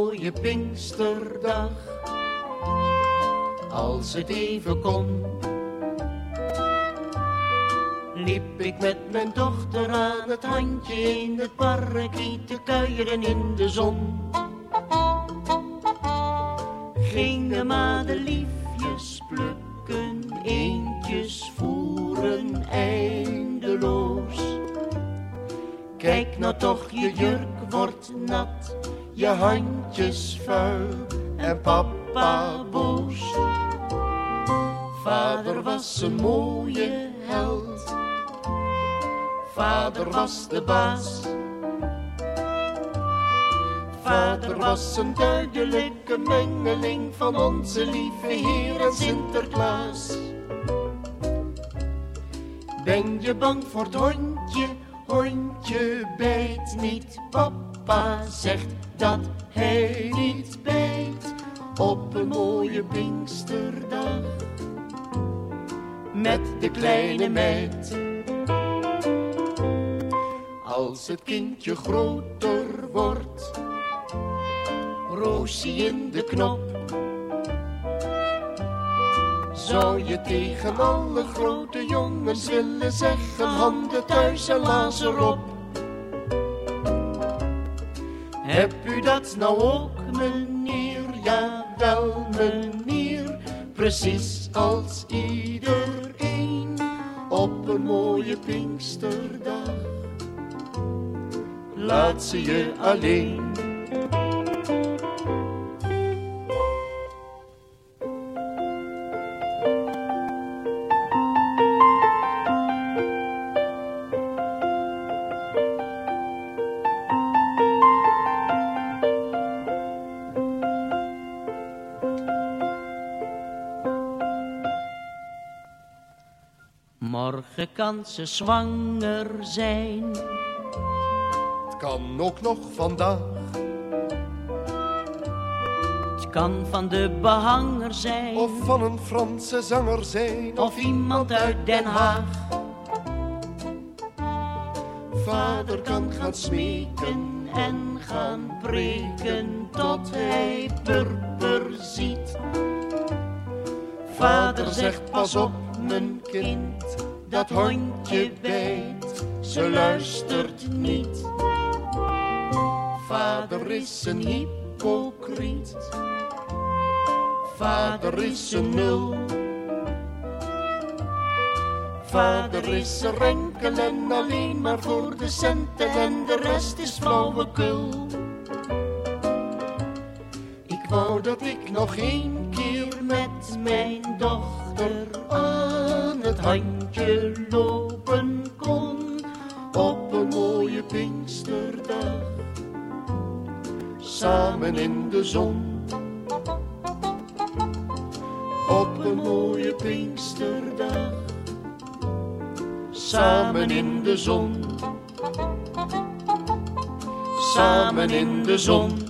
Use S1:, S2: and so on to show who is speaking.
S1: mooie Pinksterdag, als het even kon, liep ik met mijn dochter aan het handje in het parkie te kuieren in de zon. Gingen madeliefjes plukken, eendjes voeren eindeloos. Kijk nou toch, je jurk wordt nat, je handjes vuil en papa boos. Vader was een mooie held, vader was de baas. Vader was een duidelijke mengeling van onze lieve Heer en Sinterklaas. Ben je bang voor het hondje? Hondje bijt niet. Papa zegt dat hij niet bijt. Op een mooie Pinksterdag met de kleine meid. Als het kindje groter wordt, Roosie in de knop, zou je tegen alle grote jongens willen zeggen: handen thuis en laas erop. Heb u dat nou ook, meneer? Jawel, meneer, precies als iedereen op een mooie Pinksterdag. Laat ze je alleen.
S2: Morgen kan ze zwanger zijn.
S1: Het kan ook nog vandaag.
S2: Het kan van de behanger zijn.
S1: Of van een Franse zanger zijn.
S2: Of iemand uit Den Haag.
S1: Vader kan gaan smeken
S2: en gaan preken tot hij purper ziet.
S1: Vader zegt: pas op mijn kind, dat hondje bijt, ze luistert niet. Vader is een hypocriet, vader is een nul. Vader is er enkel en alleen maar voor de centen en de rest is flauwekul. Ik wou dat ik nog 1 keer met mijn dochter aan het handje lopen kon op een mooie Pinksterdag, samen in de zon. Op een mooie Pinksterdag, samen in de zon. Samen in de zon.